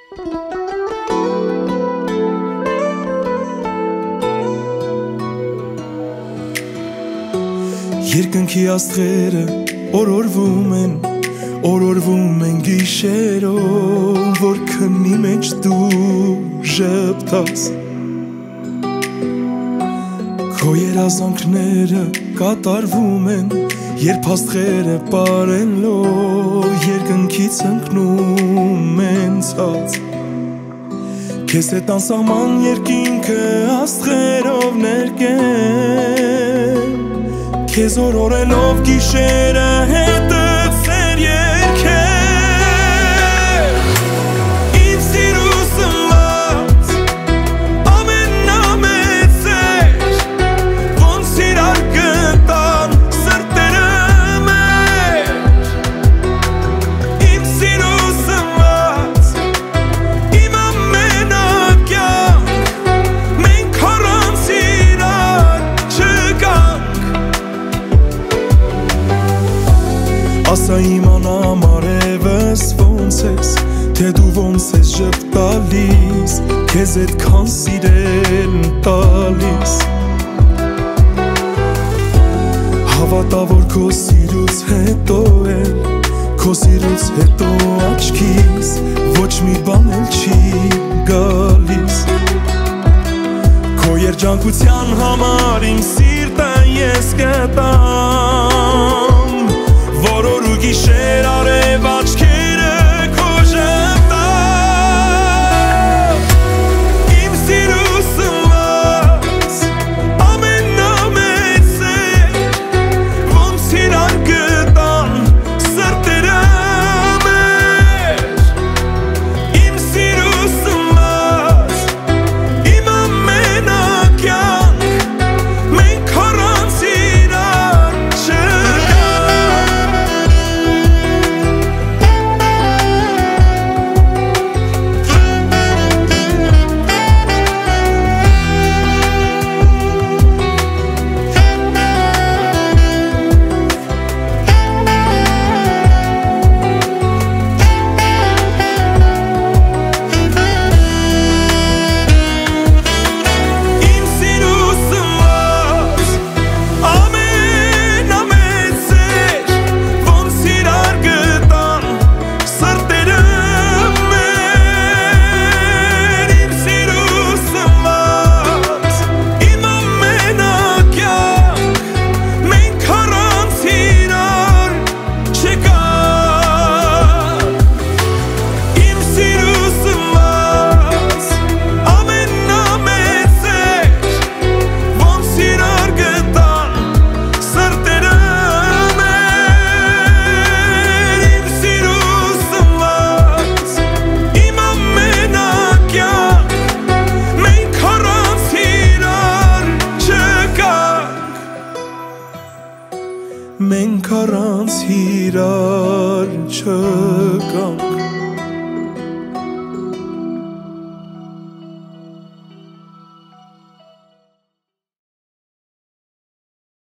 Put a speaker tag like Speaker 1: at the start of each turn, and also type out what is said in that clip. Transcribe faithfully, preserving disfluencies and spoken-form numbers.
Speaker 1: Երկնքի աստղերը օրորվում են, օրորվում են գիշերով, որ քնի մեջ դու ժպտաս։ Քո երազանքները կատարվում են, երբ աստղերը պարելով երկնքից ընկնում են ցած։ Քեզ հետ անսահման երկինքը աստղերով ներկեն, քեզ օրորելով գիշերը հետըցեր երգեր։ Իմ սիրու սնված ամենամեծեր, ոնց իրար գտան սրտերը մեր։ Իմ սիրու սնված, իմ ամենակյանք, մենք առանց իրար չկանք։ Ասա իմանամ արևս ոնց ես, թե դու ոնց ես ժպտալիս, քեզ այդքան սիրել տալիս։ Հավատա, որ քո սիրուց հետո էլ, քո սիրուց հետո աչքիս ոչ մի բան էլ չի գալիս։ Քո երջանկության համար իմ սիրտը ես կտամ, որոր ու գիշեր արև աչքերը քո ժպտան։ Իմ սիրու սնված ամենամեծեր, ոնց իրար գտան սրտերը մեր։ Իմ սիրու սնված, իմ ամենակյանք, մենք առանց իրար չկանք։ Մենք առանց իրար չկանք։